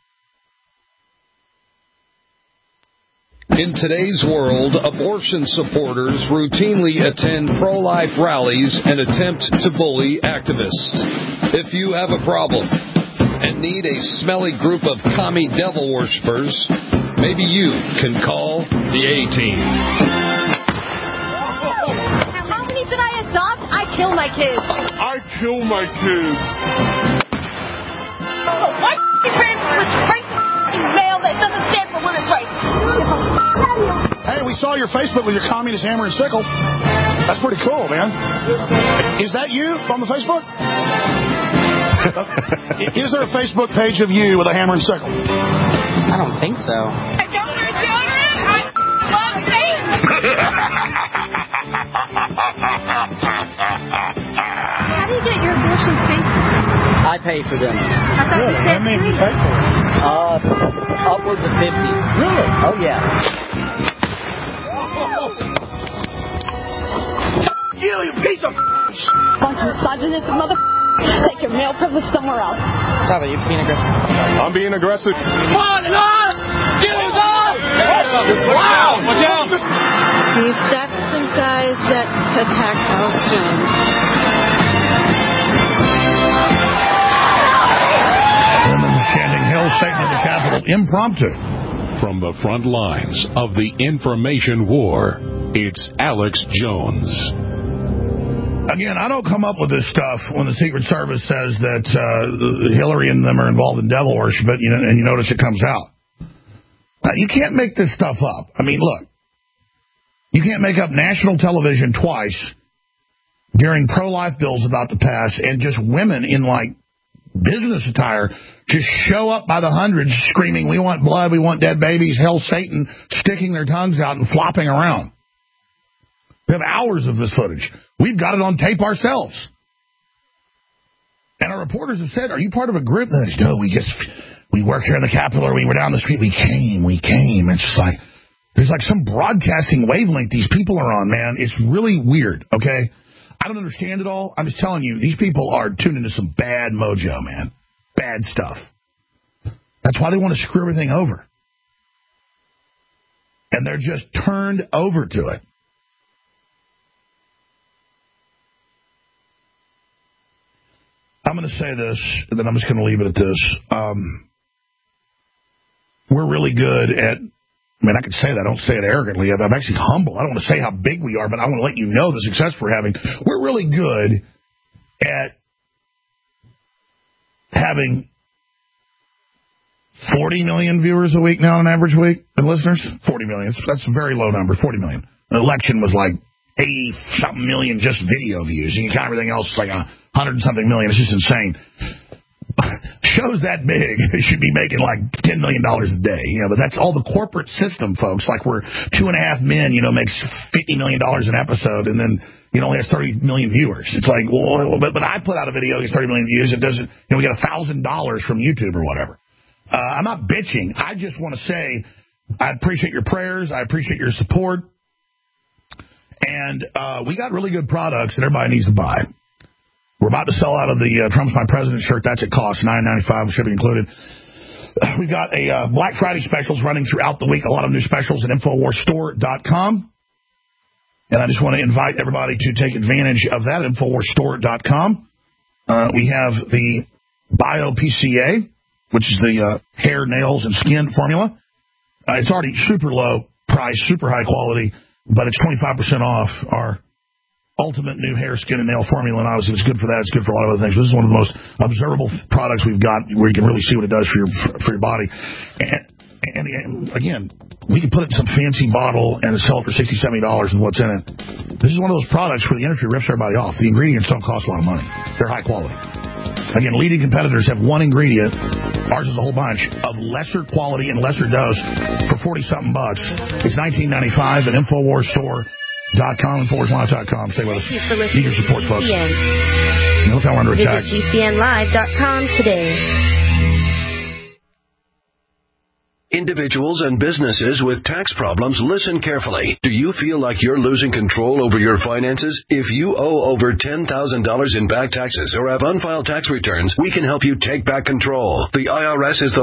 In today's world, abortion supporters routinely attend pro-life rallies and attempt to bully activists. If you have a problem and need a smelly group of commie devil worshippers, maybe you can call the A-Team. How many did I adopt? I kill my kids. I kill my kids. Oh, white parents with straight male that doesn't stand for women's rights. Hey, we saw your Facebook with your communist hammer and sickle. That's pretty cool, man. Is that you on the Facebook? Is there a Facebook page of you with a hammer and sickle? I don't think so. I don't want children. I love Satan. How do you get your abortions paid for? I pay for them. I thought you said How many do you pay for? Uh, upwards of fifty. Really? Oh, yeah. You, you piece of Bunch of misogynistic mother. Take your male privilege somewhere else. Java, you're being aggressive. I'm being aggressive. Come on, on! Get it on! Wow! Watch out! These, that's the guys that attacked Alex Jones. Women chanting Hail Satan in the Capitol impromptu. From the front lines of the information war, it's Alex Jones. Again, I don't come up with this stuff when the Secret Service says that uh, Hillary and them are involved in devil worship, but you know, and you notice it comes out. Uh, you can't make this stuff up. I mean, look, you can't make up national television twice during pro-life bills about to pass and just women in, like, business attire just show up by the hundreds screaming, we want blood, we want dead babies, hell Satan, sticking their tongues out and flopping around. We have hours of this footage. We've got it on tape ourselves. And our reporters have said, are you part of a group? No, we just, we work here in the Capitol, or we were down the street. We came, we came. It's just like, there's like some broadcasting wavelength these people are on, man. It's really weird, okay? I don't understand it all. I'm just telling you, these people are tuned into some bad mojo, man. Bad stuff. That's why they want to screw everything over. And they're just turned over to it. I'm going to say this, and then I'm just going to leave it at this. Um, we're really good at, I mean, I can say that. I don't say it arrogantly. I'm actually humble. I don't want to say how big we are, but I want to let you know the success we're having. We're really good at having forty million viewers a week now, an average week, and listeners. forty million. That's a very low number, forty million. The election was like eighty-something million just video views. And you count everything else, it's like a hundred and something million. It's just insane. Shows that big should be making like ten million dollars a day. You know, but that's all the corporate system, folks. Like we're two and a half men, you know, makes fifty million dollars an episode, and then, you know, only has thirty million viewers. It's like, well, but, but I put out a video, gets thirty million views. It doesn't, you know, we get one thousand dollars from YouTube or whatever. Uh, I'm not bitching. I just want to say I appreciate your prayers. I appreciate your support. And uh, we got really good products that everybody needs to buy. We're about to sell out of the uh, Trump's My President shirt. That's at cost, nine ninety-five, shipping included. Uh, we've got a uh, Black Friday specials running throughout the week. A lot of new specials at Infowars Store dot com. And I just want to invite everybody to take advantage of that at Infowars Store dot com. Uh, we have the Bio P C A, which is the uh, hair, nails, and skin formula. Uh, it's already super low price, super high quality, but it's twenty-five percent off our ultimate new hair, skin, and nail formula. And obviously, it's good for that. It's good for a lot of other things. This is one of the most observable products we've got where you can really see what it does for your for your body. And, and, and again, we can put it in some fancy bottle and sell it for sixty dollars, seventy dollars with what's in it. This is one of those products where the industry rips everybody off. The ingredients don't cost a lot of money. They're high quality. Again, leading competitors have one ingredient. Ours is a whole bunch of lesser quality and lesser dose for forty-something bucks. It's nineteen ninety-five at Infowars Store dot com, Infowars Live dot com. Stay with us. Thank you for listening. Need your support, to folks. G C N. You know, we're under attack. Visit G C N live dot com today. Individuals and businesses with tax problems, listen carefully. Do you feel like you're losing control over your finances? If you owe over ten thousand dollars in back taxes or have unfiled tax returns, we can help you take back control. The I R S is the